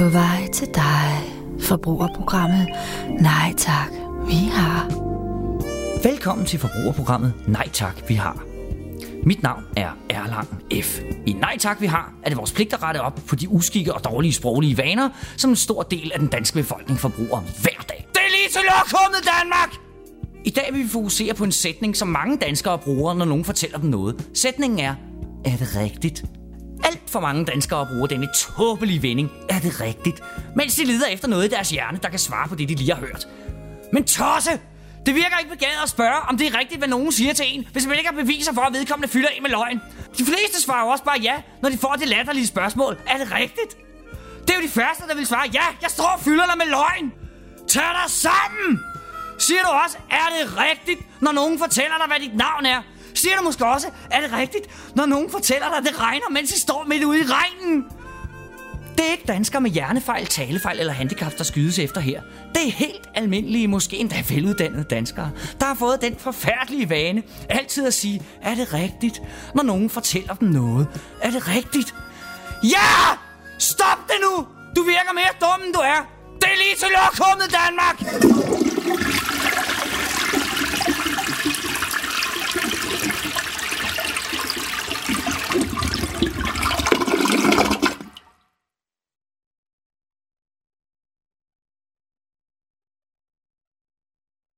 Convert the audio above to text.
På vej til dig. Forbrugerprogrammet Nej Tak, vi har. Velkommen til forbrugerprogrammet Nej Tak, vi har. Mit navn er Erlang F. I Nej Tak, vi har er det vores pligt at rette op på de uskikke og dårlige sproglige vaner, som en stor del af den danske befolkning forbruger hver dag. Det er lige til lokummet, Danmark! I dag vil vi fokusere på en sætning, som mange danskere bruger, når nogen fortæller dem noget. Sætningen er det rigtigt? Alt for mange danskere bruger denne tåbelige vending, er det rigtigt? Mens de leder efter noget i deres hjerne, der kan svare på det, de lige har hørt. Men tosse! Det virker ikke begavet at spørge, om det er rigtigt, hvad nogen siger til en, hvis man ikke har beviser for, at vedkommende fylder en med løgn. De fleste svarer også bare ja, når de får det latterlige spørgsmål. Er det rigtigt? Det er jo de første, der vil svare ja, jeg står og fylder dig med løgn. Tag dig sammen! Siger du også, er det rigtigt, når nogen fortæller dig, hvad dit navn er? Siger du måske også, er det rigtigt, når nogen fortæller dig, at det regner, mens I står midt ude i regnen? Det er ikke danskere med hjernefejl, talefejl eller handicap, der skydes efter her. Det er helt almindelige, måske endda veluddannede danskere, der har fået den forfærdelige vane altid at sige, er det rigtigt, når nogen fortæller dem noget? Er det rigtigt? Ja! Stop det nu! Du virker mere dum, end du er! Det er lige til lokummet, Danmark!